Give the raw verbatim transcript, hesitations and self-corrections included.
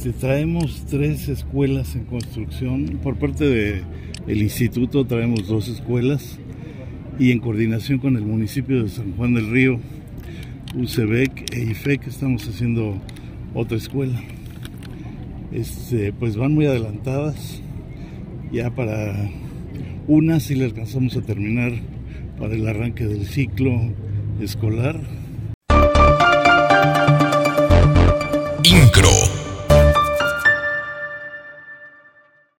Este, traemos tres escuelas en construcción. Por parte del instituto traemos dos escuelas, y en coordinación con el municipio de San Juan del Río, U C B E C e I F E C, estamos haciendo otra escuela. Este, pues van muy adelantadas. Ya para una sí le alcanzamos a terminar para el arranque del ciclo escolar.